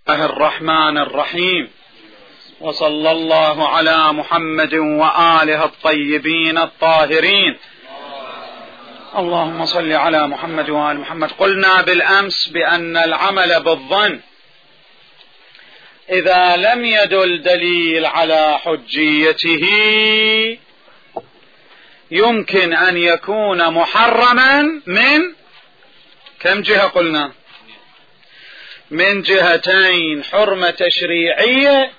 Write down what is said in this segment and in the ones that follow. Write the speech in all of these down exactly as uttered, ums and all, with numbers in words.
الرحمن الرحيم، وصلى الله على محمد وآله الطيبين الطاهرين. اللهم صل على محمد وآل محمد. قلنا بالأمس بأن العمل بالظن إذا لم يدل دليل على حجيته يمكن أن يكون محرما من كم جهة؟ قلنا من جهتين: حرمة تشريعية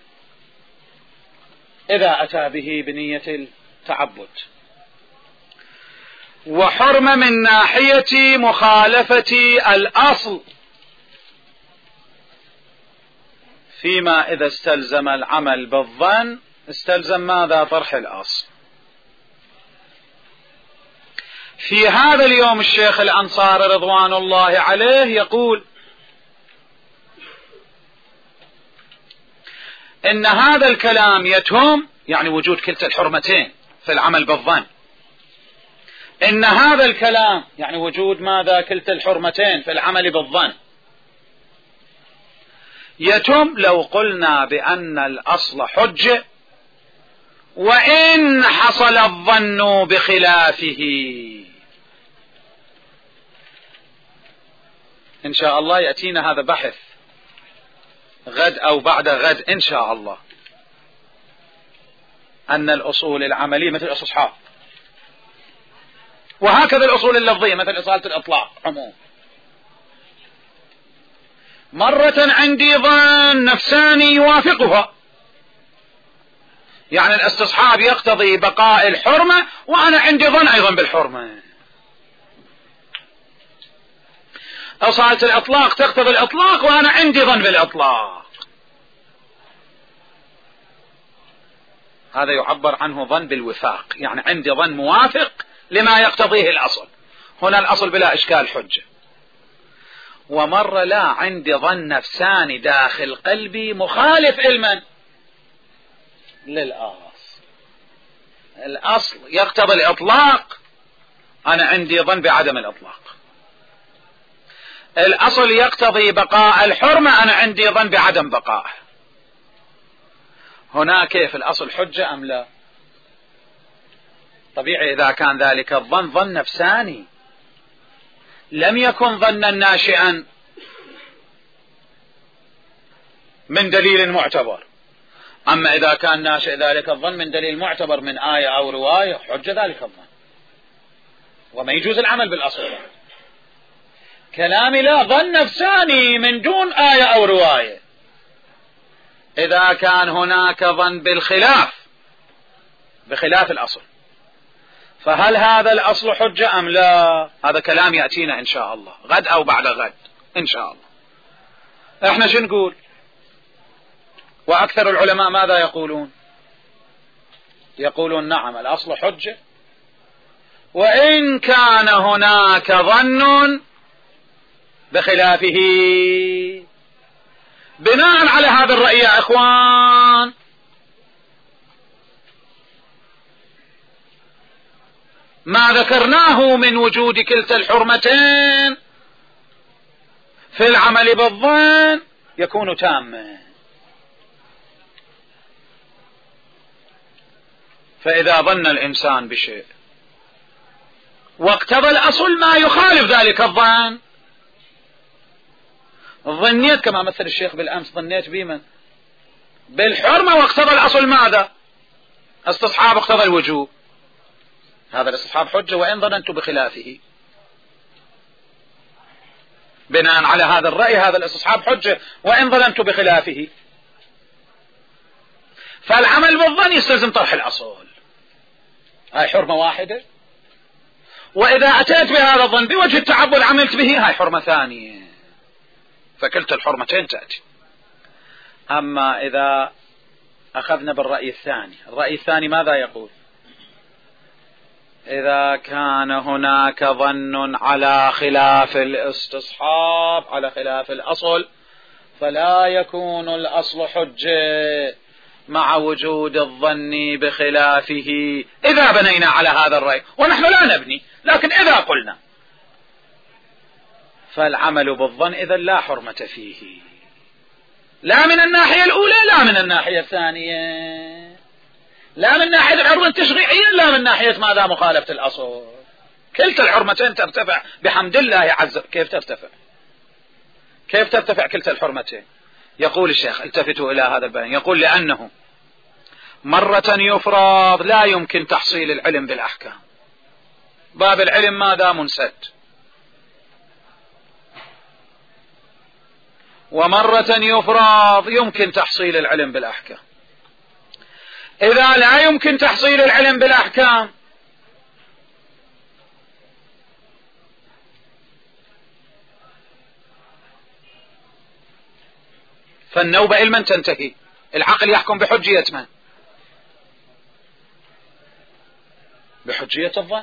إذا أتى به بنية التعبد، وحرمة من ناحية مخالفة الأصل فيما إذا استلزم العمل بالظن استلزم ماذا؟ طرح الأصل. في هذا اليوم الشيخ الأنصاري رضوان الله عليه يقول إن هذا الكلام يتهم، يعني وجود كلتا الحرمتين في العمل بالظن، إن هذا الكلام يعني وجود ماذا؟ كلتا الحرمتين في العمل بالظن يتم لو قلنا بأن الأصل حجة وإن حصل الظن بخلافه. إن شاء الله يأتينا هذا بحث غد أو بعد غد إن شاء الله، أن الأصول العملية مثل الاستصحاب، وهكذا الأصول اللفظية مثل إصالة الإطلاق عموم. مرة عندي ظن نفساني يوافقها، يعني الاستصحاب يقتضي بقاء الحرمة وأنا عندي ظن أيضا بالحرمة. إصالة الإطلاق تقتضي الإطلاق وأنا عندي ظن بالإطلاق. هذا يعبر عنه ظن بالوفاق، يعني عندي ظن موافق لما يقتضيه الأصل، هنا الأصل بلا إشكال حجة. ومرة لا، عندي ظن نفساني داخل قلبي مخالف علما للأصل. الأصل يقتضي الإطلاق، أنا عندي ظن بعدم الإطلاق. الأصل يقتضي بقاء الحرمة، أنا عندي ظن بعدم بقائه. هنا كيف الأصل حجة أم لا؟ طبيعي إذا كان ذلك الظن ظن نفساني لم يكن ظنا ناشئا من دليل معتبر. أما إذا كان ناشئ ذلك الظن من دليل معتبر من آية أو رواية حجة ذلك الظن، وما يجوز العمل بالأصل. كلامي لا، ظن نفساني من دون آية أو رواية. إذا كان هناك ظن بالخلاف بخلاف الأصل فهل هذا الأصل حجة أم لا؟ هذا كلام يأتينا إن شاء الله غد أو بعد غد إن شاء الله. إحنا شو نقول؟ وأكثر العلماء ماذا يقولون؟ يقولون نعم الأصل حجة وإن كان هناك ظن بخلافه. بناء على هذا الرأي يا إخوان ما ذكرناه من وجود كلتا الحرمتين في العمل بالظن يكون تاما. فإذا ظن الإنسان بشيء واقتضى الأصل ما يخالف ذلك الظن، ظنيت كما مثل الشيخ بالأمس، ظنيت بمن؟ بالحرمة واقتضى الأصل ماذا؟ استصحاب اقتضى الوجوب، هذا الاستصحاب حجة وإن ظننت بخلافه. بناء على هذا الرأي هذا الاستصحاب حجة وإن ظننت بخلافه. فالعمل بالظن يستلزم طرح الأصل، هاي حرمة واحدة. وإذا أتيت بهذا الظن بوجه التعبد عملت به، هاي حرمة ثانية، فكلتا الحرمتين تأتي. أما إذا أخذنا بالرأي الثاني، الرأي الثاني ماذا يقول؟ إذا كان هناك ظن على خلاف الاستصحاب على خلاف الأصل فلا يكون الأصل حجة مع وجود الظن بخلافه. إذا بنينا على هذا الرأي، ونحن لا نبني، لكن إذا قلنا فالعمل بالظن إذا لا حرمة فيه. لا من الناحية الأولى لا من الناحية الثانية، لا من ناحية الحرمة التشريعية لا من ناحية ماذا مخالفة الأصل. كلتا الحرمتين ترتفع بحمد الله عز وجل. كيف ترتفع؟ كيف ترتفع كلتا الحرمتين؟ يقول الشيخ، التفتوا إلى هذا البيان، يقول لأنه مرة يفرض لا يمكن تحصيل العلم بالأحكام، باب العلم ماذا منسد، ومرة يفرض يمكن تحصيل العلم بالأحكام. إذا لا يمكن تحصيل العلم بالأحكام فالنوبة علما تنتهي، العقل يحكم بحجية من؟ بحجية الظن،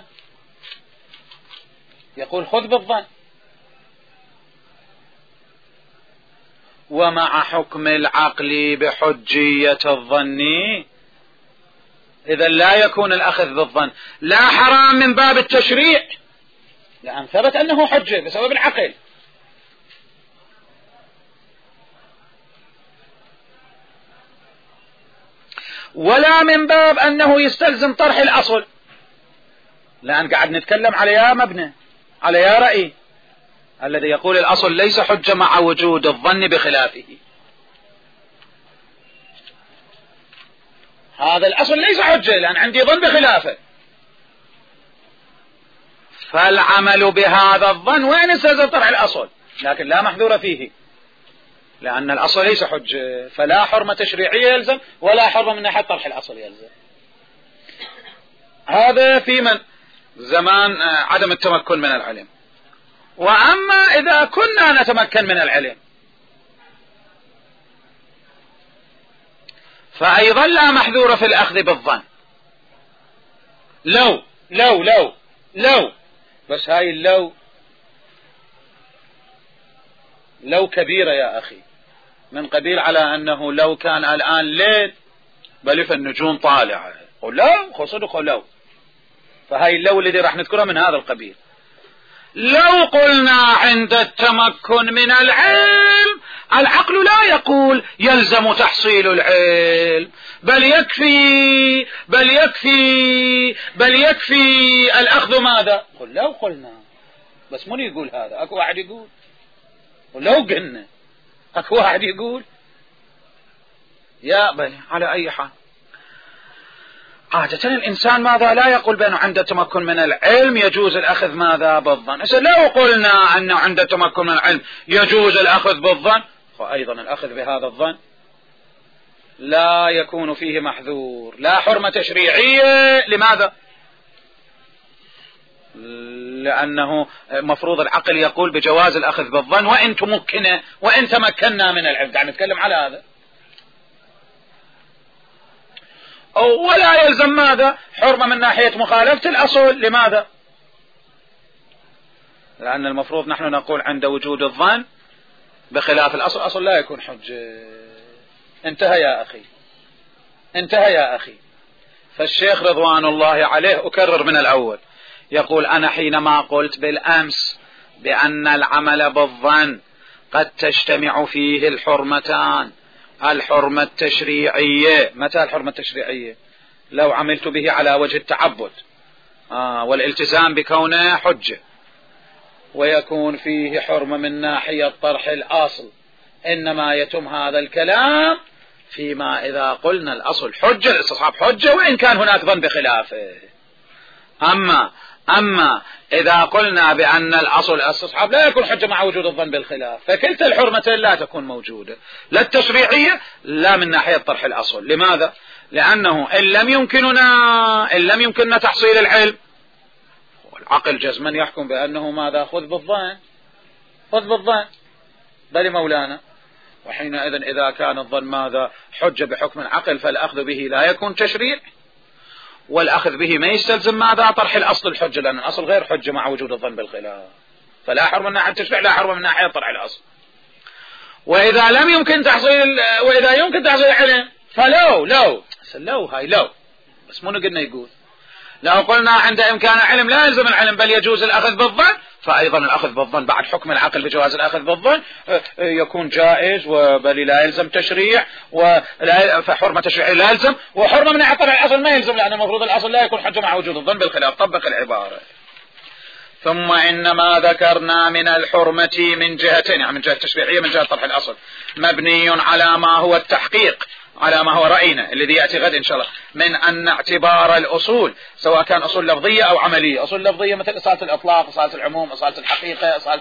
يقول خذ بالظن. ومع حكم العقل بحجية الظن إذا لا يكون الأخذ بالظن لا حرام من باب التشريع، لأن ثبت أنه حجة بسبب العقل، ولا من باب أنه يستلزم طرح الأصل، لأن قاعد نتكلم على يا مبنى على يا رأي الذي يقول الأصل ليس حجة مع وجود الظن بخلافه. هذا الأصل ليس حجة لأن عندي ظن بخلافه، فالعمل بهذا الظن وين يستلزم طرح الأصل، لكن لا محذور فيه لأن الأصل ليس حجة، فلا حرمة تشريعية يلزم ولا حرمة من ناحية طرح الأصل يلزم. هذا في من زمان عدم التمكن من العلم. وأما إذا كنا نتمكن من العلم فأيضا لا محذور في الأخذ بالظن، لو لو لو لو بس هاي اللو لو كبيرة يا أخي، من قبيل على أنه لو كان الآن ليل بل فالنجوم طالعة، ولو خصدق لو، فهاي اللو الذي راح نذكرها من هذا القبيل. لو قلنا عند التمكن من العلم العقل لا يقول يلزم تحصيل العلم، بل يكفي بل يكفي بل يكفي الأخذ ماذا؟ قل لو قلنا، بس من يقول هذا؟ أكو واحد يقول؟ ولو قلنا أكو واحد يقول؟ يا بني على أي حال عادة الإنسان ماذا لا يقول بأنه عند تمكن من العلم يجوز الأخذ ماذا بالظن. لو قلنا أنه عند تمكن من العلم يجوز الأخذ بالظن فأيضا الأخذ بهذا الظن لا يكون فيه محذور، لا حرمة تشريعية. لماذا؟ لأنه مفروض العقل يقول بجواز الأخذ بالظن وإن تمكن وإن تمكنا من العلم، قاعد نتكلم على هذا. ولا يلزم ماذا؟ حرمة من ناحية مخالفة الأصل. لماذا؟ لأن المفروض نحن نقول عند وجود الظن بخلاف الأصل، أصل لا يكون حجة. انتهى يا أخي، انتهى يا أخي. فالشيخ رضوان الله عليه أكرر من الأول يقول أنا حينما قلت بالأمس بأن العمل بالظن قد تجتمع فيه الحرمتان، الحرمة التشريعية. متى الحرمة التشريعية؟ لو عملت به على وجه التعبد آه والالتزام بكونه حجة، ويكون فيه حرمة من ناحية طرح الأصل. إنما يتم هذا الكلام فيما إذا قلنا الأصل حجة، الاستصحاب حجة وإن كان هناك ظن بخلافه. أما أما إذا قلنا بأن الأصل الاستصحاب لا يكون حجة مع وجود الظن بالخلاف، فكلتا الحرمتين لا تكون موجودة، لا التشريعية لا من ناحية طرح الأصل. لماذا؟ لأنه إن لم يمكننا إن لم يمكننا تحصيل العلم والعقل جزما يحكم بأنه ماذا؟ خذ بالظن، خذ بالظن بل مولانا. وحينئذ إذا كان الظن ماذا؟ حجة بحكم العقل، فالأخذ به لا يكون تشريع، والأخذ به ما يستلزم ماذا؟ طرح الأصل الحجة، لأن الأصل غير حجة مع وجود الظن بالخلاف، فلا حرم من ناحية التشريع لا حرم من ناحية طرح الأصل. وإذا لم يمكن تحصيل وإذا يمكن تحصيل العلم فلو لو لو هاي لو بس منو قلنا يقول لو قلنا عند إمكان العلم لا يلزم العلم بل يجوز الأخذ بالظن، فأيضا الأخذ بالظن بعد حكم العقل بجواز الأخذ بالظن يكون جائز، وبل لا يلزم تشريع، فحرمة تشريعية لا يلزم، وحرمة من اعتبار الأصل ما يلزم، لأن المفروض الأصل لا يكون حجة مع وجود الظن بالخلاف. طبق العبارة. ثم إنما ذكرنا من الحرمة من جهتين، يعني من جهة تشريعية من جهة طرح الأصل، مبني على ما هو التحقيق، على ما هو رأينا الذي يأتي غد إن شاء الله، من أن اعتبار الأصول سواء كان أصول لفظية أو عملية. أصول لفظية مثل إصالة الإطلاق، إصالة العموم، إصالة الحقيقة، إصالة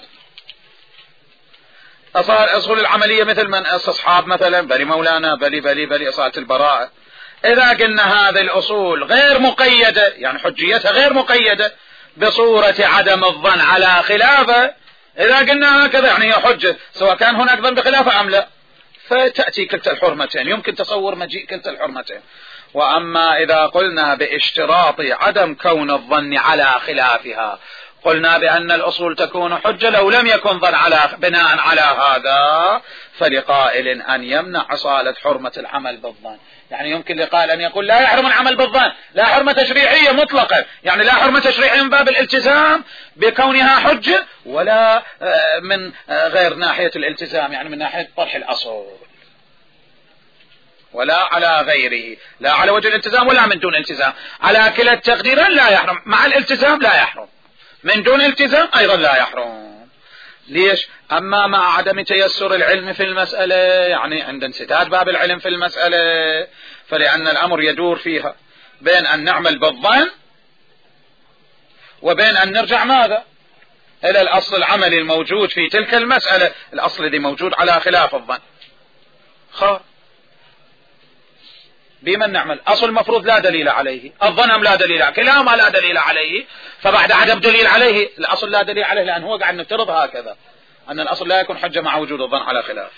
أصول العملية مثل من استصحاب مثلا، بلي مولانا، بلي بلي بلي إصالة البراءة. إذا قلنا هذه الأصول غير مقيدة، يعني حجيتها غير مقيدة بصورة عدم الظن على خلافه، إذا قلنا هكذا يعني هي حجة سواء كان هناك ظن بخلافه أم لا، فتأتي كلتا الحرمتين، يمكن تصور مجيء كلتا الحرمتين. وأما إذا قلنا باشتراط عدم كون الظن على خلافها، قلنا بأن الأصول تكون حجة لو لم يكن ظن على بناء على هذا، فلقائل أن يمنع أصالة حرمة العمل بالظن. يعني يمكن لقائل أن يقول لا يحرم العمل بالظن، لا حرمة تشريعية مطلقة، يعني لا حرمة تشريعية من باب الالتزام بكونها حجة، ولا من غير ناحية الالتزام، يعني من ناحية طرح الأصول، ولا على غيره، لا على وجه الالتزام ولا من دون التزام. على كلا التقديرين لا يحرم، مع الالتزام لا يحرم، من دون التزام أيضا لا يحرم. ليش؟ أما مع عدم تيسر العلم في المسألة، يعني عند انسداد باب العلم في المسألة، فلأن الأمر يدور فيها بين أن نعمل بالظن وبين أن نرجع ماذا؟ إلى الأصل العملي الموجود في تلك المسألة، الأصل الذي موجود على خلاف الظن. خير، بمن نعمل؟ أصل مفروض لا دليل عليه، الظن لا دليل عليه، كلاهما لا دليل عليه، فبعد عدم دليل عليه الأصل لا دليل عليه، لأن هو قاعد نفترض هكذا أن الأصل لا يكون حجة مع وجود الظن على خلاف،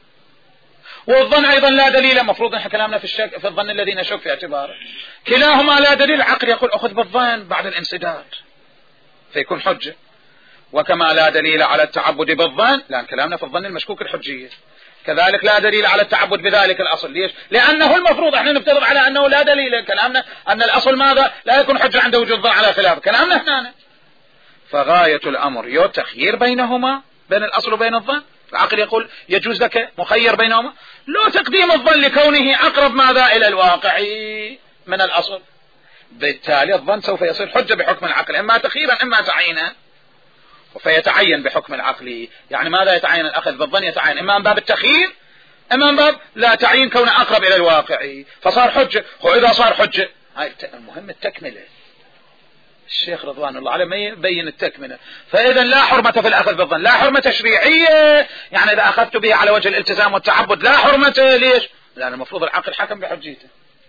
والظن أيضا لا دليل، مفروض نحن كلامنا في الشك في الظن الذي نشك في اعتباره، كلاهما لا دليل، العقل يقول أخذ بالظن بعد الانسداد فيكون حجة. وكما لا دليل على التعبد بالظن، لأن كلامنا في الظن المشكوك الحجية، كذلك لا دليل على التعبد بذلك الأصل. ليش؟ لأنه المفروض احنا نفترض على أنه لا دليل، كلامنا أن الأصل ماذا؟ لا يكون حجة عند وجود الظن على خلاف، كلامنا هنا. فغاية الأمر يو تخيير بينهما، بين الأصل وبين الظن، العقل يقول يجوز لك مخير بينهما، لو تقديم الظن لكونه أقرب ماذا إلى الواقع من الأصل، بالتالي الظن سوف يصير حجة بحكم العقل، إما تخييرا إما تعيينا، فيتعين بحكم العقل. يعني ماذا يتعين؟ الأخذ بالظن يتعين إما من باب التخيير إما من باب لا تعيين كونه أقرب إلى الواقع، فصار حجة. وإذا صار حجة، هاي المهم التكملة، الشيخ رضوان الله عليه ما يبين التكملة. فإذا لا حرمة في الأخذ بالظن، لا حرمة تشريعية، يعني إذا أخذت به على وجه الالتزام والتعبد لا حرمة. ليش؟ لأن المفروض العقل حكم بحجيته.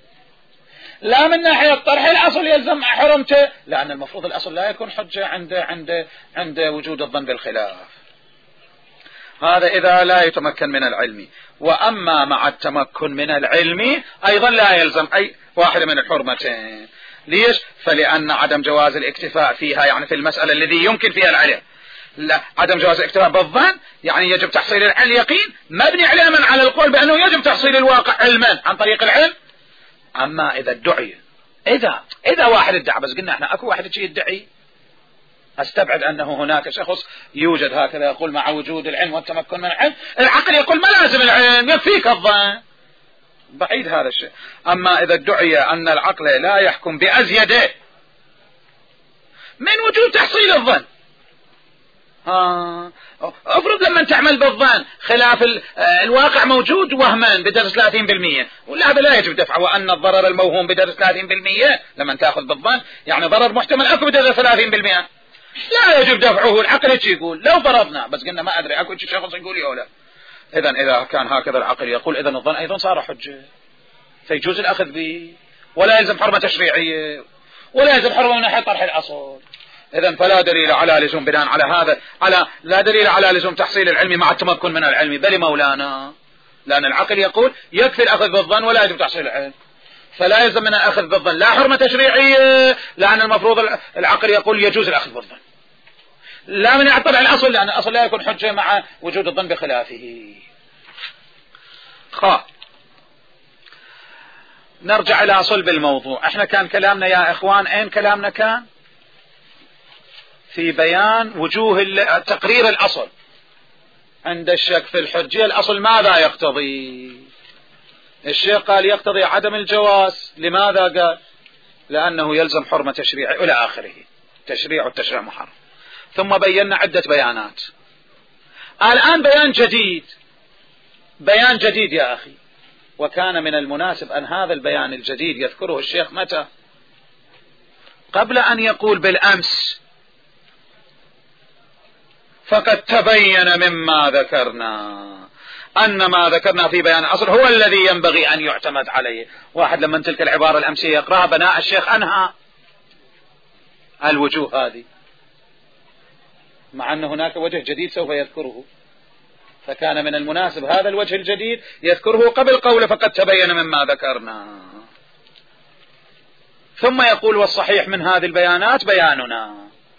لا من ناحية طرح الأصل يلزم حرمته، لأن المفروض الأصل لا يكون حجة عند عند عند وجود الظن بالخلاف. هذا إذا لا يتمكن من العلم. وأما مع التمكن من العلم أيضا لا يلزم أي واحدة من الحرمتين. ليش؟ فلأن عدم جواز الاكتفاء فيها، يعني في المسألة الذي يمكن فيها العلم، لا عدم جواز الاكتفاء بالظن، يعني يجب تحصيل اليقين مبني علما على القول بأنه يجب تحصيل الواقع علما عن طريق العلم. أما إذا ادعي، إذا إذا واحد ادعى، بس قلنا احنا أكو واحد يجي يدعي، أستبعد أنه هناك شخص يوجد هكذا يقول مع وجود العلم والتمكن من العلم، العقل يقول ما لازم العلم، يكفيك الظن، بعيد هذا الشيء. أما إذا ادعي أن العقل لا يحكم بأزيده من وجود تحصيل الظن، ها افرض لما تعمل بالظن خلاف الواقع موجود وهما بدرجة ثلاثين بالمئة، ولا هذا لا يجب دفعه، وأن الضرر الموهوم بدرجة ثلاثين بالمئة لما تأخذ بالظن يعني ضرر محتمل أكو بدرجة ثلاثين بالمئة، لا يجب دفعه. العقل ايش يقول؟ لو فرضنا، بس قلنا ما أدري أكو شخص يقول يا لا. إذا إذا كان هكذا العقل يقول، إذا الظن أيضا صار حجة، فيجوز الأخذ به، ولا يلزم حرمة تشريعية، ولا يلزم حرمة من ناحية طرح الأصل. إذن فلا دليل على لزوم بناء على هذا، على لا دليل على لزوم تحصيل العلم مع التمكن من العلم، بل مولانا، لأن العقل يقول يكفي الأخذ بالظن ولا يجب تحصيل العلم، فلا يلزم من الأخذ بالظن لا حرمة تشريعية، لأن المفروض العقل يقول يجوز الأخذ بالظن، لا من يعطل على الأصل، لأن الأصل لا يكون حجة مع وجود الظن بخلافه. خ نرجع إلى صلب الموضوع. احنا كان كلامنا يا إخوان، أين كلامنا كان؟ في بيان وجوه تقرير الأصل. عند الشك في الحجية الأصل ماذا يقتضي؟ الشيخ قال يقتضي عدم الجواز. لماذا قال؟ لأنه يلزم حرمة تشريع إلى آخره، تشريع والتشريع محرم. ثم بينا عدة بيانات. الآن بيان جديد، بيان جديد يا أخي. وكان من المناسب أن هذا البيان الجديد يذكره الشيخ متى؟ قبل أن يقول بالأمس فقد تبين مما ذكرنا أن ما ذكرنا في بيان الأصل هو الذي ينبغي أن يعتمد عليه. واحد لما تلك العبارة الأمسية يقرأها بناء الشيخ أنهى الوجوه هذه، مع أن هناك وجه جديد سوف يذكره، فكان من المناسب هذا الوجه الجديد يذكره قبل قوله فقد تبين مما ذكرنا. ثم يقول والصحيح من هذه البيانات بياننا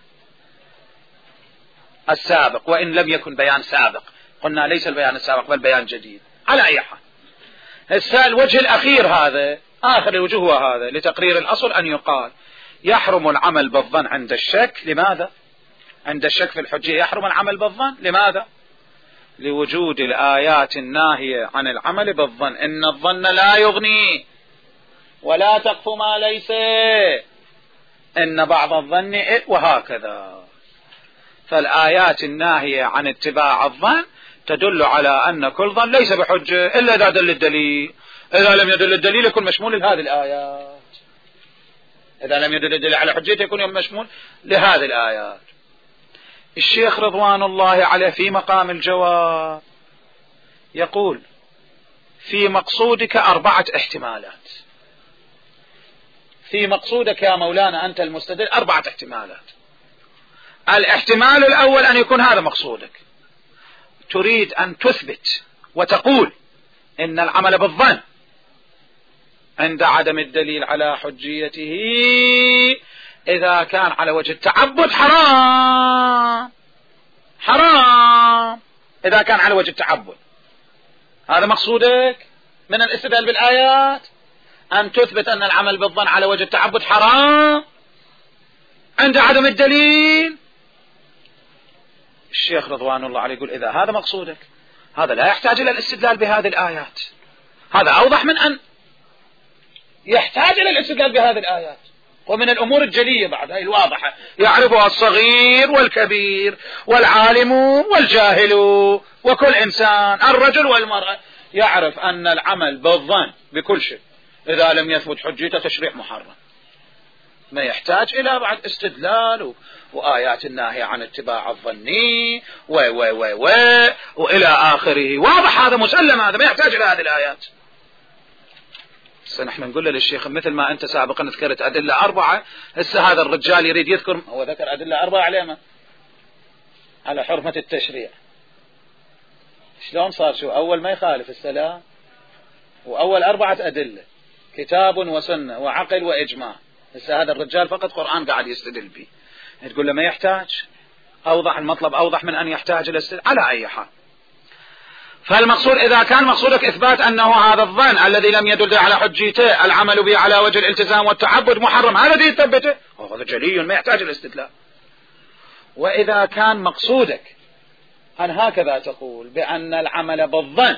السابق، وإن لم يكن بيان سابق، قلنا ليس البيان السابق بل بيان جديد. على أي حال الوجه الأخير هذا آخر الوجوه هو هذا لتقرير الأصل، أن يقال يحرم العمل بالظن عند الشك. لماذا؟ عند الشك في الحجية يحرم العمل بالظن. لماذا؟ لوجود الآيات الناهية عن العمل بالظن. إن الظن لا يغني ولا تقف ما ليس، إن بعض الظن وهكذا. فالآيات الناهية عن اتباع الظن تدل على أن كل ظن ليس بحجة إلا إذا دل الدليل. إذا لم يدل الدليل يكون مشمول لهذه الآيات. إذا لم يدل الدليل على حجته يكون مشمول لهذه الآيات. الشيخ رضوان الله عليه في مقام الجواب يقول في مقصودك أربعة احتمالات. في مقصودك يا مولانا أنت المستدل أربعة احتمالات. الاحتمال الأول أن يكون هذا مقصودك، تريد أن تثبت وتقول إن العمل بالظن عند عدم الدليل على حجيته إذا كان على وجه التعبد حرام. حرام إذا كان على وجه التعبد. هذا مقصودك من الاستدلال بالآيات، أن تثبت أن العمل بالظن على وجه التعبد حرام عند عدم الدليل. الشيخ رضوان الله عليه يقول إذا هذا مقصودك هذا لا يحتاج إلى الاستدلال بهذه الآيات. هذا أوضح من أن يحتاج إلى الاستدلال بهذه الآيات. ومن الأمور الجلية بعد هذه الواضحة يعرفها الصغير والكبير والعالم والجاهل وكل إنسان، الرجل والمرأة، يعرف أن العمل بالظن بكل شيء إذا لم يثبت حجيته تشريع محرم، ما يحتاج إلى بعد استدلال وآيات الناهية عن اتباع الظني و و و و وإلى آخره. واضح هذا، مسلم، هذا ما يحتاج إلى هذه الآيات. نحن نقول للشيخ مثل ما أنت سابقا ذكرت أدلة أربعة، هسه هذا الرجال يريد يذكر، هو ذكر أدلة أربعة على ما؟ على حرمة التشريع. شلون صار؟ شو أول ما يخالف السلام، وأول أربعة أدلة كتاب وسنة وعقل وإجماع. هسه هذا الرجال فقط قرآن قاعد يستدل به، تقول له ما يحتاج. أوضح المطلب، أوضح من أن يحتاج الاستدلال. على أي حال، فالمقصود إذا كان مقصودك إثبات أنه هذا الظن الذي لم يدل على حجيته العمل به على وجه الالتزام والتعبد محرم، هذا الذي يثبته، هذا جلي ما يحتاج الاستدلال. وإذا كان مقصودك أن هكذا تقول بأن العمل بالظن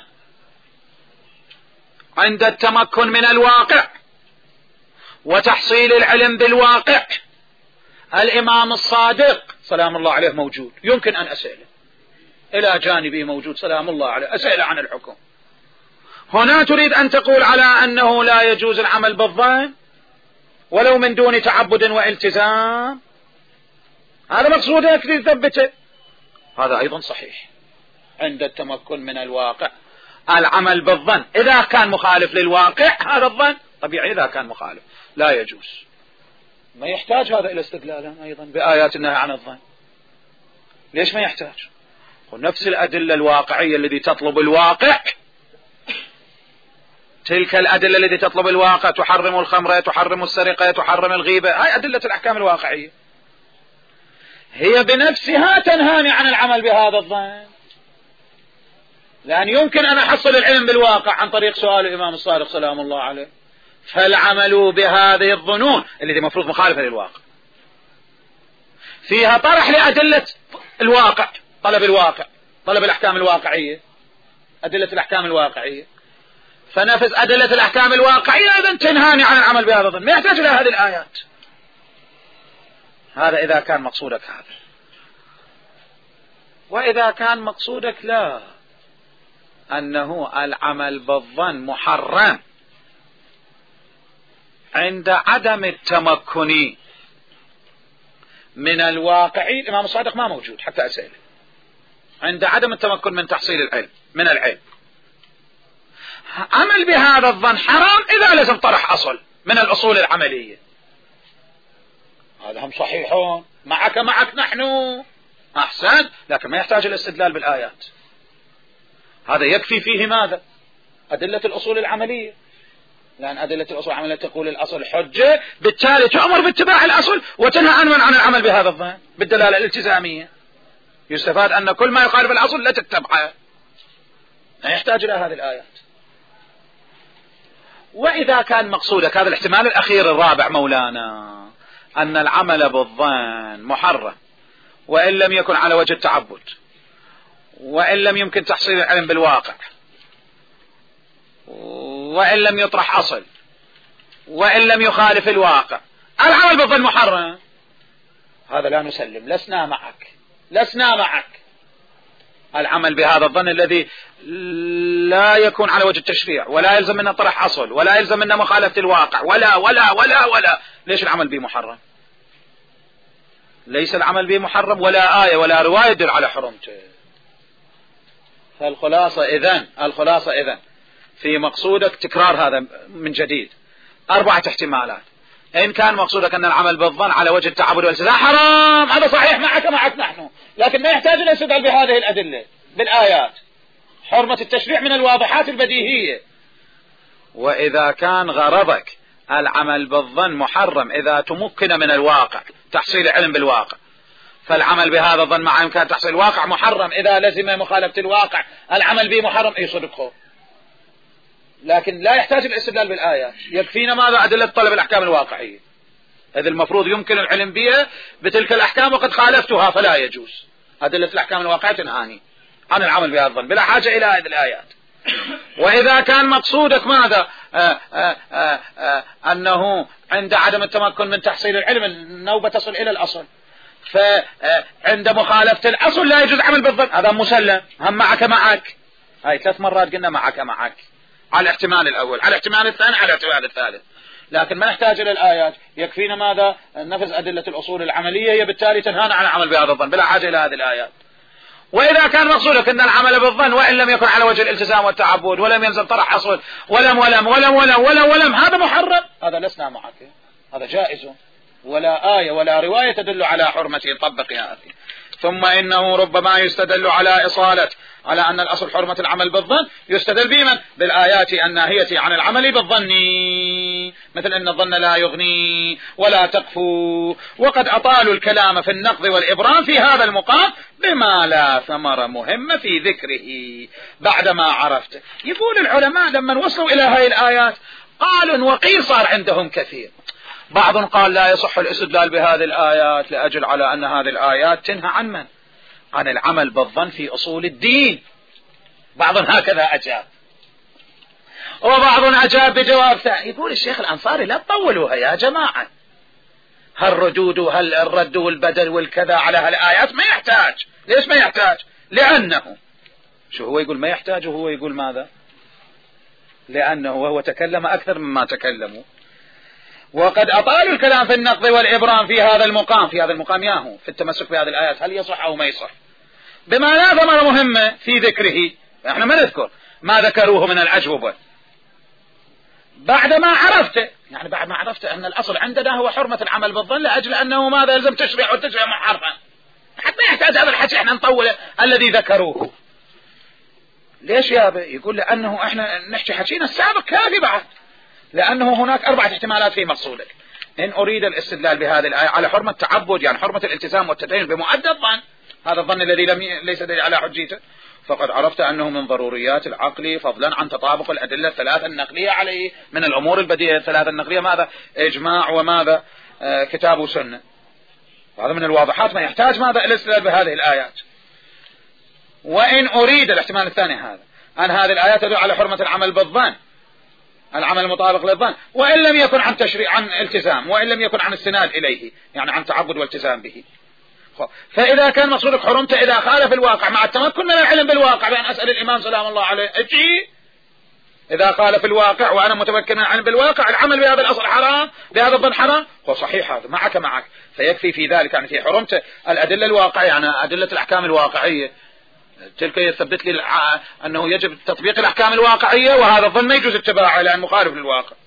عند التمكن من الواقع وتحصيل العلم بالواقع، الإمام الصادق سلام الله عليه موجود، يمكن أن أسأله، إلى جانبي موجود سلام الله عليه، أسأل عن الحكم. هنا تريد أن تقول على أنه لا يجوز العمل بالظن ولو من دون تعبد والتزام، هذا مقصودك تثبته. هذا أيضا صحيح عند التمكن من الواقع. العمل بالظن إذا كان مخالف للواقع، هذا الظن طبيعي إذا كان مخالف لا يجوز، ما يحتاج هذا إلى استدلالا أيضا بآيات النهي عن الظن. ليش ما يحتاج؟ ونفس الأدلة الواقعية التي تطلب الواقع، تلك الأدلة التي تطلب الواقع، تحرم الخمر، تحرم السرقة، تحرم الغيبة، هاي أدلة الأحكام الواقعية، هي بنفسها تنهاني عن العمل بهذا الظن. لأن يمكن أن أحصل العلم بالواقع عن طريق سؤال الإمام الصادق سلام الله عليه، فالعمل بهذه الظنون التي مفروض مخالفة للواقع فيها طرح لأدلة الواقع، طلب الواقع، طلب الأحكام الواقعية، أدلة الأحكام الواقعية، فنفذ أدلة الأحكام الواقعية إذن تنهاني عن العمل بهذا الظن، ما يحتاج إلى هذه الآيات. هذا إذا كان مقصودك هذا. وإذا كان مقصودك لا، أنه العمل بالظن محرم عند عدم التمكن من الواقع، الإمام الصادق ما موجود حتى أسأله، عند عدم التمكن من تحصيل العلم من العلم، عمل بهذا الظن حرام إذا لزم طرح أصل من الأصول العملية. هذا هم صحيحون، معك معك نحن أحسن، لكن ما يحتاج الاستدلال بالآيات. هذا يكفي فيه ماذا؟ أدلة الأصول العملية، لأن أدلة الأصول العملية تقول الأصل حجة، بالتالي تأمر باتباع الأصل وتنهى عنه عن العمل بهذا الظن بالدلالة الالتزامية. يستفاد أن كل ما يخالف الأصل لا تتبعه، لا يحتاج إلى هذه الآيات. وإذا كان مقصودك هذا الاحتمال الأخير الرابع مولانا، أن العمل بالظن محرم وإن لم يكن على وجه التعبد، وإن لم يمكن تحصيل العلم بالواقع، وإن لم يطرح أصل، وإن لم يخالف الواقع، العمل بالظن محرم، هذا لا نسلم، لسنا معك لسنا معك. العمل بهذا الظن الذي لا يكون على وجه التشريع، ولا يلزم منا طرح أصل، ولا يلزم منا مخالفة الواقع، ولا ولا ولا ولا ليش العمل به محرم؟ ليس العمل به محرم، ولا آية ولا رواية تدل على حرمته. فالخلاصة إذن الخلاصة إذن في مقصودك تكرار هذا من جديد أربعة احتمالات. إن كان مقصودك أن العمل بالظن على وجه التعبد والالتزام حرام، هذا صحيح، معك معك نحن، لكن ما يحتاج الاستدلال بهذه الأدلة بالآيات، حرمة التشريع من الواضحات البديهية. وإذا كان غرضك العمل بالظن محرم إذا تمكن من الواقع تحصيل علم بالواقع، فالعمل بهذا الظن مع إمكان تحصيل الواقع محرم إذا لزم مخالفة الواقع، العمل به محرم، أي صدقه، لكن لا يحتاج الاستدلال بالآيات، يكفينا ماذا؟ أدلة طلب الأحكام الواقعية، إذ المفروض يمكن العلم بها بتلك الأحكام وقد خالفتها فلا يجوز، أدلة الأحكام الواقعية تنهاني عن العمل بهذا الظن بلا حاجة إلى هذه الآيات. وإذا كان مقصودك ماذا؟ آآ آآ آآ أنه عند عدم التمكن من تحصيل العلم النوبة تصل إلى الأصل، فعند مخالفة الأصل لا يجوز عمل بالظن، هذا مسلم، هم معك معك، هاي ثلاث مرات قلنا معك معك، على الاحتمال الأول، على الاحتمال الثاني، على الاحتمال الثالث، لكن ما نحتاج إلى الآيات، يكفينا ماذا؟ نفذ أدلة الأصول العملية، هي بالتالي تنهانا عن العمل بهذا الظن بلا حاجة إلى هذه الآيات. وإذا كان مقصودك أن العمل بالظن وإن لم يكن على وجه الالتزام والتعبد، ولم يلزم طرح أصل، ولم ولم ولم ولم ولم ولم هذا محرم، هذا لسنا معك، هذا جائز، ولا آية ولا رواية تدل على حرمته، طبق يا أخي. ثم إنه ربما يستدل على إصالة على أن الأصل حرمة العمل بالظن، يستدل بمن؟ بالآيات الناهية عن العمل بالظن، مثل أن الظن لا يغني ولا تقفو، وقد أطالوا الكلام في النقض والإبرام في هذا المقام بما لا ثمر مهم في ذكره بعدما عرفت. يقول العلماء لما وصلوا إلى هذه الآيات قالوا وقيل صار عندهم كثير، بعض قال لا يصح الاستدلال بهذه الآيات لأجل على أن هذه الآيات تنهى عن من؟ عن العمل بالظن في أصول الدين. بعض هكذا أجاب، وبعض أجاب بجواب ثاني. يقول الشيخ الأنصاري لا تطولوها يا جماعة، هالردود وهل الرد والبدل والكذا على هالآيات ما يحتاج. ليش ما يحتاج؟ لأنه شو هو يقول ما يحتاج، وهو يقول ماذا؟ لأنه وهو تكلم أكثر مما تكلموا، وقد أطالوا الكلام في النقض والإبرام في هذا المقام في هذا المقام ياهو في التمسك بهذه الآيات، هل يصح أو ما يصح بما لا ثمر مهمة في ذكره. احنا ما نذكر ما ذكروه من الأجوبة بعد ما عرفت، يعني بعد ما عرفت أن الأصل عندنا هو حرمة العمل بالظن لأجل أنه ماذا يلزم تشريع والتشريع محرم، حتى ما يحتاج هذا الحكي احنا نطوله الذي ذكروه. ليش يا أبي؟ يقول لأنه احنا نحكي حكينا السابق كافي بعد، لأنه هناك أربعة احتمالات في مقصودك. إن أريد الاستدلال بهذه الآية على حرمة التعبد، يعني حرمة الالتزام والتدين بمؤدى الظن، هذا الظن الذي لم ي... ليس دليل على حجيته، فقد عرفت أنه من ضروريات العقل، فضلا عن تطابق الأدلة الثلاثة النقلية عليه. من الأمور البديهية الثلاثة النقلية ماذا؟ إجماع وماذا؟ آه كتاب وسنة. هذا من الواضحات ما يحتاج ماذا؟ الاستدلال بهذه الآيات. وإن أريد الاحتمال الثاني هذا، أن هذه الآيات تدل على حرمة العمل بالظن، العمل المطابق للظن، وإن لم يكن عن تشريع، عن التزام، وإن لم يكن عن استناد إليه، يعني عن تعبد والتزام به. فإذا كان مقصودك حرمته إذا خالف الواقع مع التمكن من العلم بالواقع، بأن أسأل الإمام سلام الله عليه اجي إذا خالف الواقع وأنا متمكن من العلم بالواقع، العمل بهذا الأصل حرام، بهذا الظن حرام، هو صحيح هذا معك معك، فيكفي في ذلك يعني في حرمته الأدلة الواقعية، يعني أدلة الأحكام الواقعية تلك يثبت لي أنه يجب تطبيق الأحكام الواقعية، وهذا الظن ما يجوز اتباعه لأن مخالف للواقع.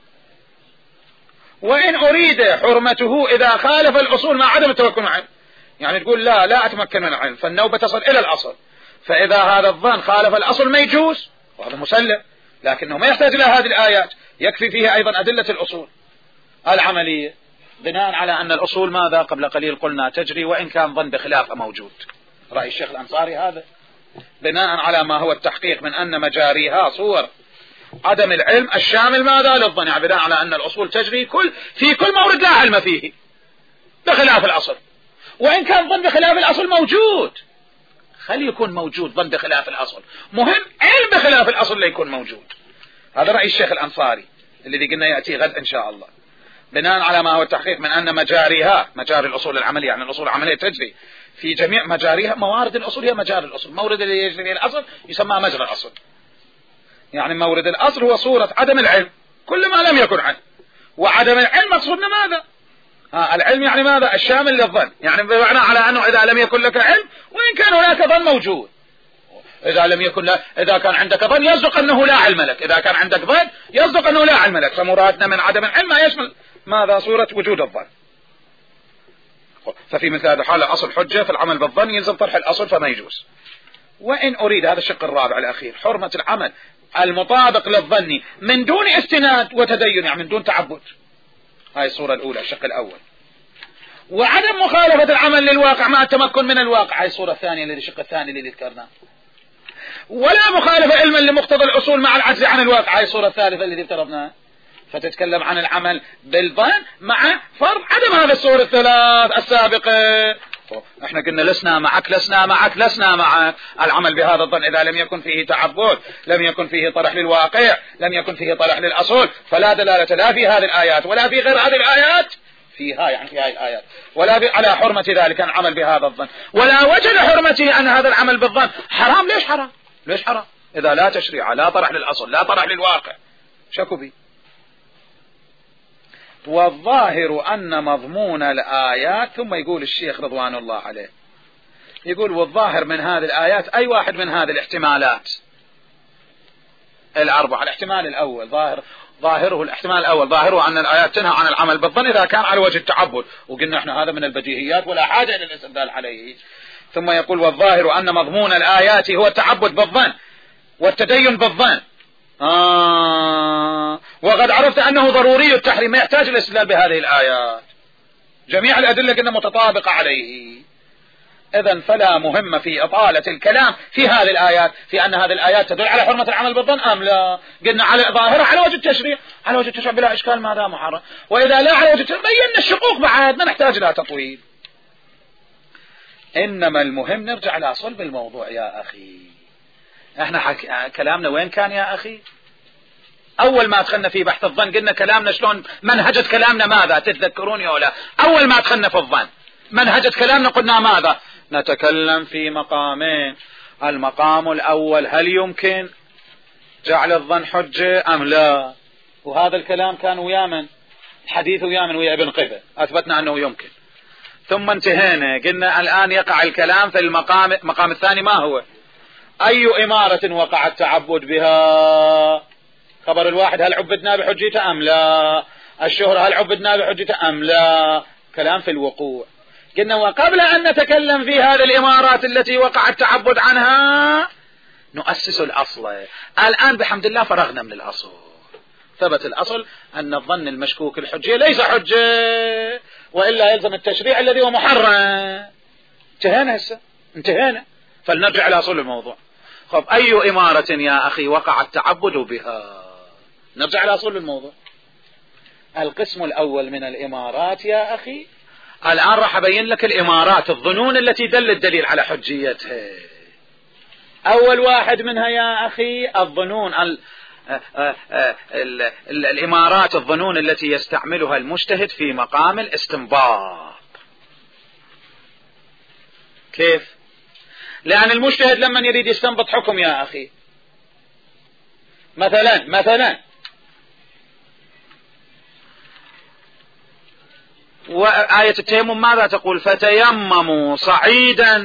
وإن أريد حرمته إذا خالف الأصول مع عدم التمكن من العلم، يعني تقول لا لا أتمكن من العلم، فالنوبة تصل إلى الأصل، فإذا هذا الظن خالف الأصل ما يجوز، وهذا مسلم، لكنه ما يحتاج إلى هذه الآيات، يكفي فيها أيضا أدلة الأصول العملية، بناء على أن الأصول ماذا؟ قبل قليل قلنا تجري وإن كان ظن بخلاف موجود. رأي الشيخ الأنصاري هذا بناء على ما هو التحقيق من أن مجاريها صور عدم العلم الشامل ماذا؟ للظن، يعني بناء على أن الأصول تجري كل في كل مورد لا علم فيه بخلاف الأصل، وإن كان ظن بخلاف الأصل موجود، خلي يكون موجود ظن بخلاف الأصل، مهم علم بخلاف الأصل لا يكون موجود. هذا رأي الشيخ الأنصاري الذي قلنا يأتي غد إن شاء الله، بناء على ما هو التحقيق من أن مجاريها، مجاري الأصول العملية، يعني الأصول العملية تجري في جميع مجاريها، موارد الأصول هي مجاري الأصول، مورد اللي يجري الأصل يسمى مجرى الأصل، يعني مورد الأصل هو صورة عدم العلم كل ما لم يكن علم، وعدم العلم مقصودنا ماذا؟ ها العلم يعني ماذا؟ الشامل للظن، يعني بمعنى على أنه إذا لم يكن لك علم وإن كان هناك ظن موجود، إذا لم يكن لا إذا كان عندك ظن يصدق أنه لا علم لك، إذا كان عندك ظن يصدق أنه لا علم لك، فمرادنا من عدم العلم ما يشمل ماذا؟ صورة وجود الظن. ففي مثل هذا الحال أصل حجة في العمل بالظن يلزم طرح الأصل فما يجوز. وإن أريد، هذا الشق الرابع الأخير، حرمة العمل المطابق للظن من دون استناد وتدين، يعني من دون تعبد، هاي الصورة الأولى الشق الأول. وعدم مخالفة العمل للواقع مع التمكن من الواقع، هاي الصورة الثانية اللي الشق الثاني اللي ذكرناه. ولا مخالفة علما لمقتضى الأصول مع العجز عن الواقع، هاي الصورة الثالثة اللي افترضناها. فتتكلم عن العمل بالظن مع فرض عدم هذه الصور الثلاث السابقة. احنا قلنا لسنا معك لسنا معك لسنا معك، العمل بهذا الظن إذا لم يكن فيه تعبد، لم يكن فيه طرح للواقع، لم يكن فيه طرح للأصول، فلا دلالة لا في هذه الآيات ولا في غير هذه الآيات فيها، يعني في هذه الآيات ولا على حرمة ذلك العمل بهذا الظن، ولا وجه لحرمته أن هذا العمل بالظن حرام. ليش حرام؟ ليش حرام؟ إذا لا تشريع، لا طرح للأصل، لا طرح للواقع، شكو بي. والظاهر أن مضمون الآيات، ثم يقول الشيخ رضوان الله عليه، يقول والظاهر من هذه الآيات أي واحد من هذه الاحتمالات الأربعة. الاحتمال الأول ظاهر ظاهره الاحتمال الأول ظاهره أن الآيات تنهى عن العمل بالظن إذا كان على وجه التعبد، وقلنا احنا هذا من البديهيات ولا حاجة إلى الاستدلال عليه. ثم يقول والظاهر أن مضمون الآيات هو التعبد بالظن والتدين بالظن. آه وقد عرفت أنه ضروري التحريم، ما يحتاج الاستدلال بهذه الآيات، جميع الأدلة قلنا متطابقة عليه. إذن فلا مهم في إطالة الكلام في هذه الآيات في أن هذه الآيات تدل على حرمة العمل بالظن أم لا. قلنا على ظاهرة على وجه التشريع، على وجه التشريع بلا إشكال ما دام محرم، وإذا لا على وجه التشريع بينا الشقوق بعد، ما نحتاج لها تطويل. إنما المهم نرجع إلى صلب الموضوع يا أخي. احنا حك... كلامنا وين كان يا أخي؟ أول ما دخلنا في بحث الظن قلنا كلامنا شلون منهجة كلامنا ماذا؟ تتذكرون يا ولا؟ أول ما دخلنا في الظن منهجة كلامنا قلنا ماذا؟ نتكلم في مقامين. المقام الأول هل يمكن جعل الظن حجة أم لا؟ وهذا الكلام كان ويا من؟ الحديث ويا من؟ ويا ابن قبة، أثبتنا أنه يمكن. ثم انتهينا قلنا الآن يقع الكلام في المقام المقام الثاني ما هو؟ أي إمارة وقع التعبد بها؟ خبر الواحد هل عبدنا بحجته أم لا؟ الشهرة هل عبدنا بحجته أم لا؟ كلام في الوقوع. قلنا وقبل أن نتكلم في هذه الإمارات التي وقع التعبد عنها نؤسس الأصل. الآن بحمد الله فرغنا من الأصل، ثبت الأصل أن الظن المشكوك الحجة ليس حجة، وإلا يلزم التشريع الذي هو محرم. انتهينا هسه انتهينا، فلنرجع إلى أصل الموضوع. خب أي إمارة يا أخي وقع التعبد بها؟ نرجع إلى أصول الموضوع. القسم الأول من الإمارات يا أخي، الآن راح أبين لك الإمارات الظنون التي دل الدليل على حجيتها. أول واحد منها يا أخي الظنون ال ال ال ال الإمارات الظنون التي يستعملها المجتهد في مقام الاستنباط. كيف؟ لأن المجتهد لما يريد يستنبط حكم يا أخي، مثلا مثلا وآية التيمم ماذا تقول؟ فتيمموا صعيدا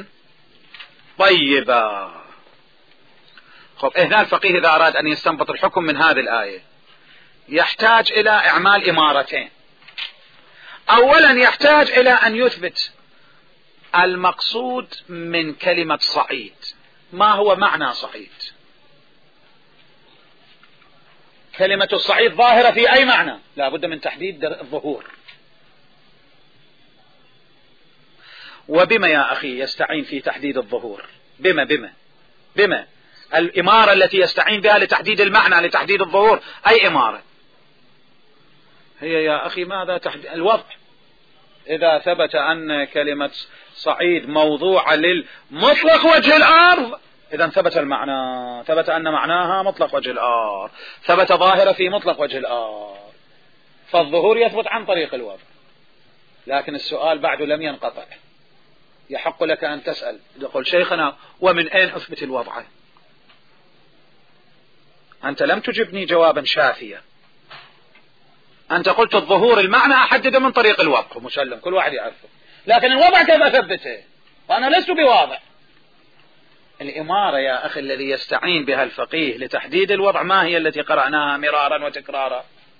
طيبا. خب هنا الفقيه إذا أراد أن يستنبط الحكم من هذه الآية يحتاج إلى إعمال إمارتين. أولا يحتاج إلى أن يثبت المقصود من كلمة صعيد، ما هو معنى صعيد؟ كلمة الصعيد ظاهرة في أي معنى؟ لا بد من تحديد الظهور. وبما يا أخي يستعين في تحديد الظهور؟ بما بما بما الإمارة التي يستعين بها لتحديد المعنى لتحديد الظهور أي إمارة هي يا أخي؟ ماذا تحديد الوضع؟ إذا ثبت أن كلمة صعيد موضوعة للمطلق وجه الأرض، إذا ثبت المعنى، ثبت أن معناها مطلق وجه الأرض، ثبت ظاهرة في مطلق وجه الأرض، فالظهور يثبت عن طريق الوضع. لكن السؤال بعد لم ينقطع، يحق لك أن تسأل يقول شيخنا ومن أين أثبت الوضع؟ أنت لم تجبني جوابا شافيا، أنت قلت الظهور المعنى أحدده من طريق الوضع مسلم كل واحد يعرفه، لكن الوضع كيف أثبته؟ وأنا لست بواضع. الإمارة يا أخي الذي يستعين بها الفقيه لتحديد الوضع ما هي التي قرأناها مرارا وتكرارا؟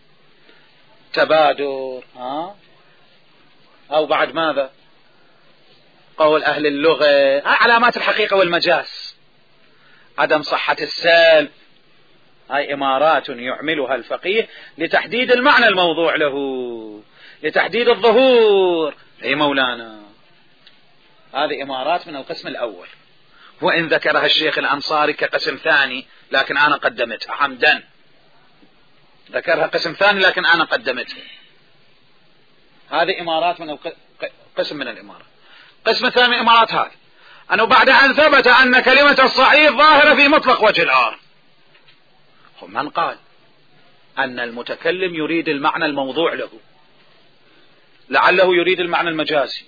تبادر، ها؟ أو بعد ماذا؟ قول أهل اللغة، علامات الحقيقة والمجاز، عدم صحة السلب، هاي إمارات يعملها الفقيه لتحديد المعنى الموضوع له، لتحديد الظهور. أي مولانا هذه إمارات من القسم الأول، وإن ذكرها الشيخ الأنصاري كقسم ثاني لكن أنا قدمتها حمدا، ذكرها قسم ثاني لكن أنا قدمتها. هذه إمارات من القسم من الإمارة. قسم ثاني من إمارات هذه أنه بعد أن ثبت أن كلمة الصعيد ظاهرة في مطلق وجه الأرض، من قال أن المتكلم يريد المعنى الموضوع له؟ لعله يريد المعنى المجازي.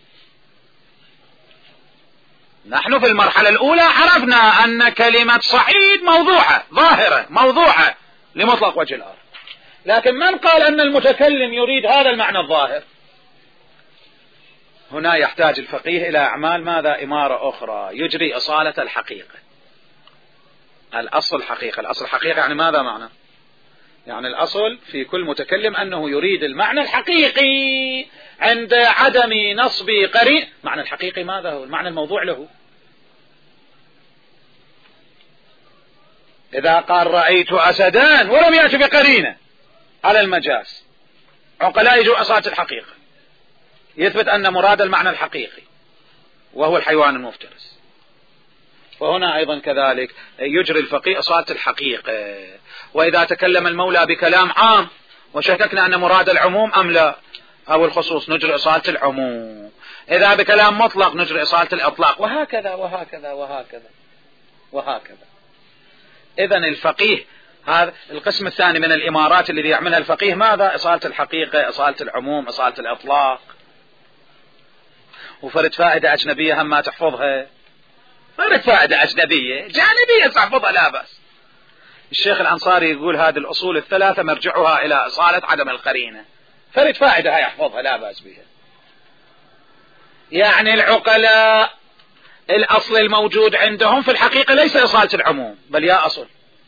نحن في المرحلة الأولى عرفنا أن كلمة صعيد موضوعة ظاهرة موضوعة لمطلق وجه الأرض، لكن من قال أن المتكلم يريد هذا المعنى الظاهر؟ هنا يحتاج الفقيه إلى أعمال ماذا؟ إمارة أخرى، يجري إصالة الحقيقة. الأصل حقيقة، الأصل حقيقة يعني ماذا معنى؟ يعني الأصل في كل متكلم أنه يريد المعنى الحقيقي عند عدم نصب قرين. معنى الحقيقي ماذا هو؟ المعنى الموضوع له. إذا قال رأيت أسدان ولم يأتي بقرينة على المجاز، عقلاء يجوا أصالة الحقيقة، يثبت أن مراد المعنى الحقيقي وهو الحيوان المفترس. وهنا أيضا كذلك يجري الفقيه إصالة الحقيقة. وإذا تكلم المولى بكلام عام وشككنا أن مراد العموم أم لا أو الخصوص، نجري إصالة العموم. إذا بكلام مطلق نجري إصالة الإطلاق، وهكذا وهكذا وهكذا وهكذا. إذن الفقيه هذا القسم الثاني من الإمارات الذي يعملها الفقيه ماذا؟ إصالة الحقيقة، إصالة العموم، إصالة الإطلاق. وفرد فائدة أجنبية هم ما تحفظها، فرد فائدة أجنبية جانبية تحفظها لا بأس. الشيخ الأنصاري يقول هذه الأصول الثلاثة مرجعها إلى إصالة عدم القرينة، فرد فائدة هاي يحفظها لا بأس بها. يعني العقلاء الأصل الموجود عندهم في الحقيقة ليس إصالة العموم، بل يا أصل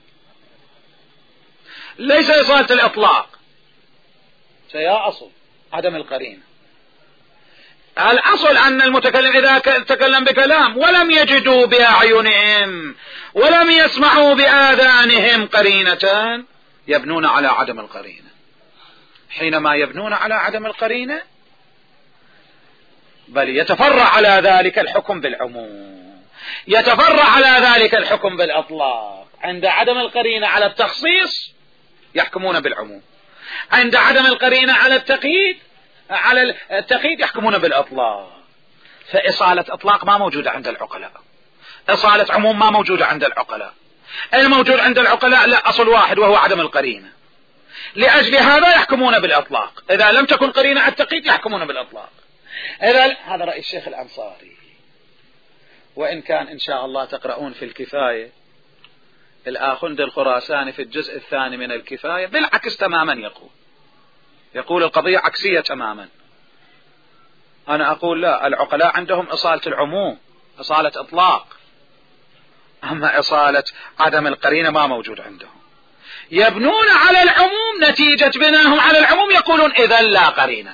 ليس إصالة الإطلاق، سيا أصل عدم القرينة. الأصل أن المتكلم إذا تكلم بكلام ولم يجدوا بأعينهم ولم يسمعوا بآذانهم قرينة يبنون على عدم القرينة. حينما يبنون على عدم القرينة بل يتفرع على ذلك الحكم بالعموم. يتفرع على ذلك الحكم بالإطلاق. عند عدم القرينة على التخصيص يحكمون بالعموم، عند عدم القرينة على التقييد على التقييد يحكمون بالإطلاق. فإصالة إطلاق ما موجودة عند العقلاء، إصالة عموم ما موجودة عند العقلاء. الموجود عند العقلاء لا أصل واحد وهو عدم القرينة، لأجل هذا يحكمون بالإطلاق. إذا لم تكن قرينة على التقييد يحكمون بالإطلاق. إذا هذا رأي الشيخ الأنصاري، وإن كان إن شاء الله تقرؤون في الكفاية الآخوند الخراساني في الجزء الثاني من الكفاية بالعكس تماما يقول يقول القضية عكسية تماما. أنا أقول لا، العقلاء عندهم إصالة العموم، إصالة إطلاق، أما إصالة عدم القرينة ما موجود عندهم. يبنون على العموم، نتيجة بناهم على العموم يقولون إذا لا قرينة.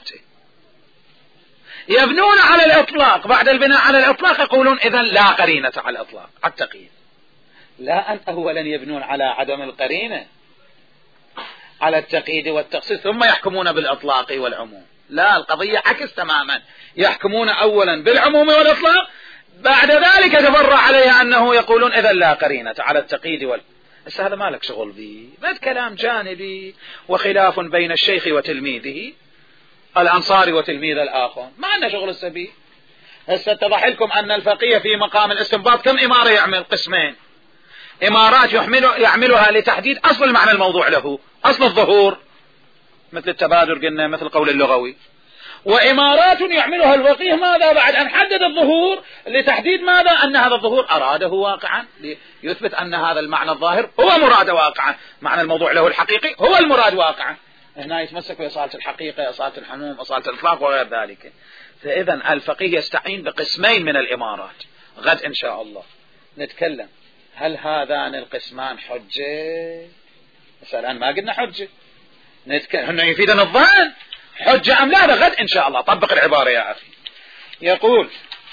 يبنون على الإطلاق، بعد البناء على الإطلاق يقولون إذا لا قرينة على الإطلاق على التقييد. لا، أن أولا يبنون على عدم القرينة على التقييد والتخصيص ثم يحكمون بالإطلاق والعموم. لا، القضية عكس تماما، يحكمون أولا بالعموم والإطلاق، بعد ذلك تفرع عليها أنه يقولون إذا لا قرينة على التقييد وال... بس هذا ما لك شغل به، بس كلام جانبي وخلاف بين الشيخ وتلميذه، الأنصاري وتلميذ الآخر، ما عندنا شغل السبيل. هسه اتضح لكم أن الفقيه في مقام الاستنباط كم إمارة يعمل؟ قسمين، إمارات يحمل يعملها لتحديد أصل المعنى الموضوع له، أصل الظهور مثل التبادر قلنا، مثل قول اللغوي، وإمارات يعملها الفقيه ماذا بعد أن حدد الظهور لتحديد ماذا؟ أن هذا الظهور أراده واقعا، ليثبت أن هذا المعنى الظاهر هو مراد واقعا، معنى الموضوع له الحقيقي هو المراد واقعا. هنا يتمسك بإصالة الحقيقة، إصالة الحموم، إصالة الإطلاق وغير ذلك. فإذا الفقيه يستعين بقسمين من الإمارات. غد إن شاء الله نتكلم هل هذان القسمان حجة؟ بس الآن ما قلنا حجة، نتكلم هنا يفيدنا الظن حجة أم لا؟ غد إن شاء الله. طبق العبارة يا أخي. يقول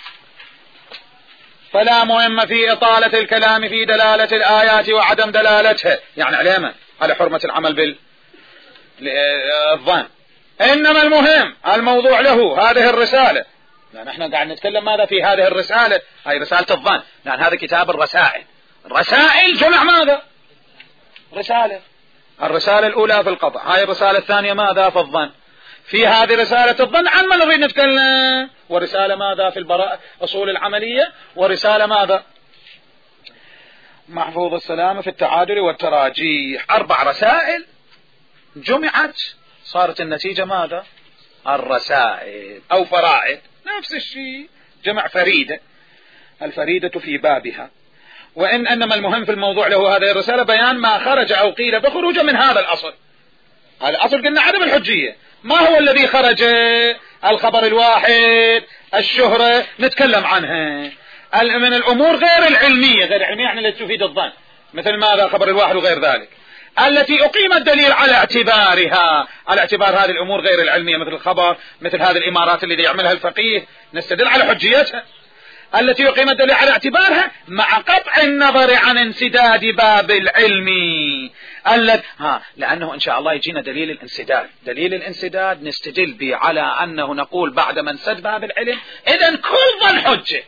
فلا مهم في إطالة الكلام في دلالة الآيات وعدم دلالتها، يعني على من؟ على حرمة العمل بالظن. إنما المهم الموضوع له هذه الرسالة، لأن احنا قاعد نتكلم ماذا في هذه الرسالة؟ هاي رسالة الظن، لأن هذا كتاب الرسائل. الرسائل جمع ماذا؟ رسالة. الرسالة الأولى في القطع، هاي الرسالة الثانية ماذا؟ في الظن. في هذه رسالة الظن عن من نريد نتكلم؟ ورسالة ماذا؟ في البراءة أصول العملية، ورسالة ماذا؟ محفوظ السلامة في التعادل والتراجيح. أربع رسائل جمعت، صارت النتيجة ماذا؟ الرسائل أو فرائد، نفس الشيء، جمع فريدة، الفريدة في بابها. وإن أنما المهم في الموضوع له هذه الرسالة بيان ما خرج أو قيل بخروج من هذا الأصل. هذا الأصل قلنا عدم الحجية. ما هو الذي خرج؟ الخبر الواحد، الشهرة، نتكلم عنها. من الأمور غير العلمية، غير العلمية يعني التي تفيد الظن، مثل ماذا؟ خبر الواحد وغير ذلك، التي أقيم الدليل على اعتبارها، على اعتبار هذه الأمور غير العلمية، مثل الخبر، مثل هذه الإمارات التي يعملها الفقيه، نستدل على حجيتها. التي يقيم الدليل على اعتبارها مع قطع النظر عن انسداد باب العلم. الذي ها لأنه إن شاء الله يجينا دليل الانسداد. دليل الانسداد نستدل به على أنه نقول بعد ما انسد باب العلم إذن كل ظن حجة.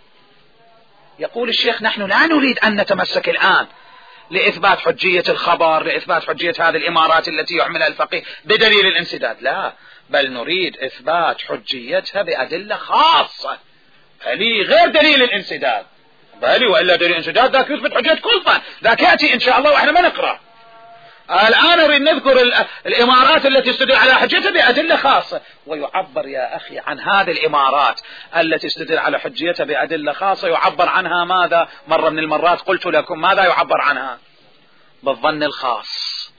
يقول الشيخ نحن لا نريد أن نتمسك الآن لإثبات حجية الخبر، لإثبات حجية هذه الإمارات التي يعملها الفقيه بدليل الانسداد، لا، بل نريد إثبات حجيتها بأدلة خاصة هذه غير دليل الانسداد. بل وإلا دليل الانسداد ذاك يثبت حجية كل ظن، ذاك يأتي إن شاء الله وإحنا ما نقرأ. الآن نريد نذكر الإمارات التي استدل على حجيتها بأدلة خاصة، ويعبر يا أخي عن هذه الإمارات التي استدل على حجيتها بأدلة خاصة يعبر عنها ماذا؟ مرة من المرات قلت لكم ماذا يعبر عنها؟ بالظن الخاص،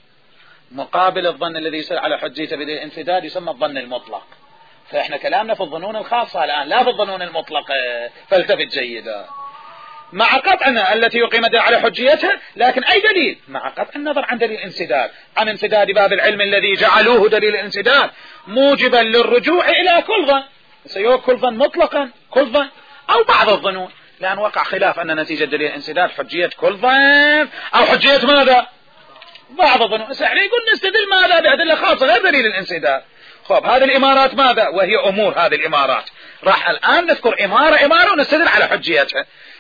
مقابل الظن الذي يستدل على حجيته بدليل الانسداد يسمى الظن المطلق. فإحنا كلامنا في الظنون الخاصة الآن، لا في الظنون المطلقة، فالتفت جيدا. مع قطعنا التي يقيم الدليل على حجيتها، لكن أي دليل؟ مع قطع النظر عن دليل الانسداد، عن انسداد باب العلم الذي جعلوه دليل الانسداد موجبا للرجوع إلى كل ظن. سيكون كل ظن مطلقا، كل ظن أو بعض الظنون، لأن وقع خلاف أن نتيجة دليل الانسداد حجية كل ظن أو حجية ماذا؟ بعض الظنون. سأعني يقول نستدل ماذا؟ بأدلة خاصة غير دليل الانسداد. خب هذه الإمارات ماذا؟ وهي أمور هذه الإمارات. راح الآن نذكر إمارة إمارة ونستدل على حجيتها.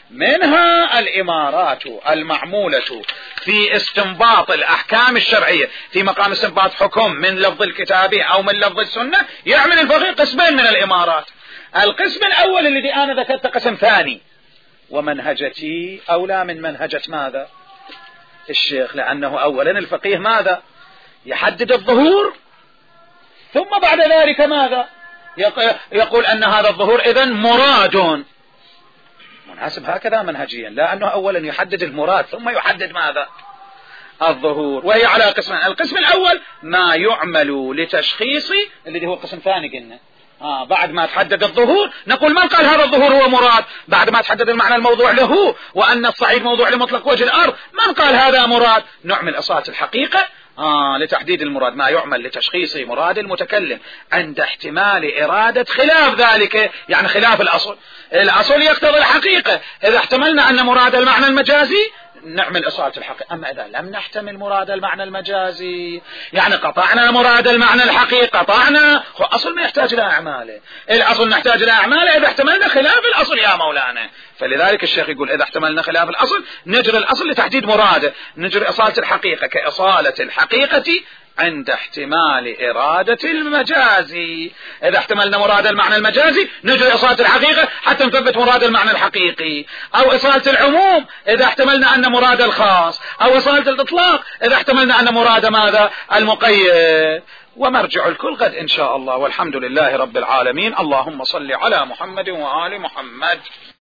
منها الإمارات المعمولة في استنباط الأحكام الشرعية في مقام استنباط حكم من لفظ الكتاب أو من لفظ السنة. يعمل الفقيه قسمين من الإمارات. القسم الأول الذي أنا ذكرت قسم ثاني، ومنهجتي أولى من منهجة ماذا؟ الشيخ، لأنه أولا الفقيه ماذا؟ يحدد الظهور، ثم بعد ذلك ماذا؟ يقول أن هذا الظهور إذن مراد مناسب هكذا منهجيا، لا أنه أولا يحدد المراد ثم يحدد ماذا؟ الظهور. وهي على قسمين. القسم الأول ما يعمل لتشخيص الذي هو قسم ثاني قلنا آه بعد ما تحدد الظهور نقول من قال هذا الظهور هو مراد؟ بعد ما تحدد المعنى الموضوع له وأن الصعيد موضوع لمطلق وجه الأرض، من قال هذا مراد؟ نعمل إصالة الحقيقة آه لتحديد المراد، ما يعمل لتشخيص مراد المتكلم عند احتمال إرادة خلاف ذلك، يعني خلاف الأصل. الأصل يقتضي الحقيقة، إذا احتملنا أن مراد المعنى المجازي نعمل إصالة الحقيقة. أما إذا لم نحتمل مراد المعنى المجازي يعني قطعنا مراد المعنى الحقيقي، قطعنا أصل ما يحتاج إلى أعماله. الأصل نحتاج إلى أعماله إذا احتملنا خلاف الأصل يا مولانا. فلذلك الشيخ يقول إذا احتملنا خلاف الأصل نجري الأصل لتحديد مراده، نجري إصالة الحقيقة كإصالة الحقيقة عند احتمال إرادة المجازي. إذا احتملنا مراد المعنى المجازي نجري إصالة الحقيقة حتى نثبت مراد المعنى الحقيقي، أو إصالة العموم إذا احتملنا أن مراد الخاص، أو إصالة الإطلاق إذا احتملنا أن مراد ماذا؟ المقيد. ومرجع الكل غد إن شاء الله، والحمد لله رب العالمين. اللهم صل على محمد وآل محمد.